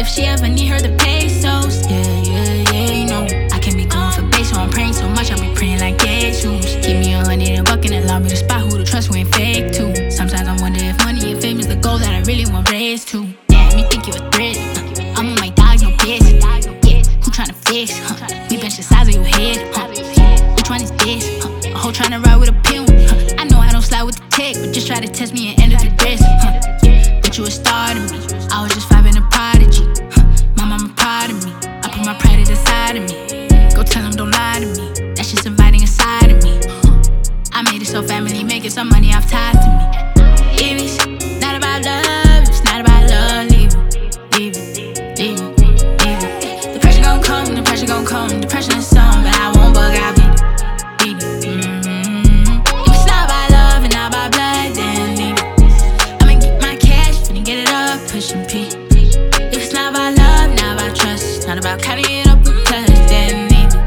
if she ever need her the pesos. Yeah, you know I can't be going for base, so I'm praying so much, I'll be praying like Jesus. Keep me 100 and buck and allow me to spot who to trust, who ain't fake too. Sometimes I wonder if money and fame is the goal that I really want raised to. Damn, you think you a threat? I'm on my dogs, no bitch. Who tryna fix? We bench the size of your head. Which one is this? A hoe tryna ride with a pin. I know I don't slide with the tech, but just try to test me and end up the dress. But you a star to me. I was just vibing a prodigy. My mama proud of me. I put my pride at the side of me. Go tell them don't lie to me. That's just inviting inside of me. I made it so family, making some money off ties to me. If it's not about love, it's not about love, leave it. The pressure gon' come, the pressure gon' come, the pressure is some, but I won't bug, I'll beat it. If it's not about love and not about blood, then leave it. I'ma get my cash, finna get it up, pushing P. If it's not about love, not about trust, not about counting it up with touch, then leave it.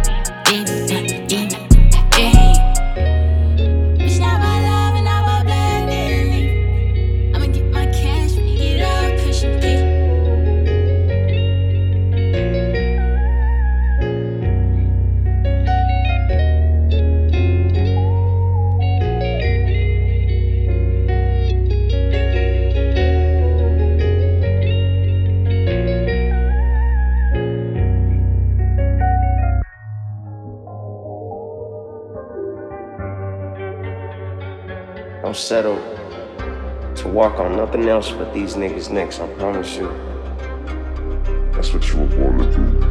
If it's not about love and not about blood, then leave it. I'ma get my cash, finna get it up, pushing P. Don't settle to walk on nothing else but these niggas' necks, I promise you. That's what you were born to do.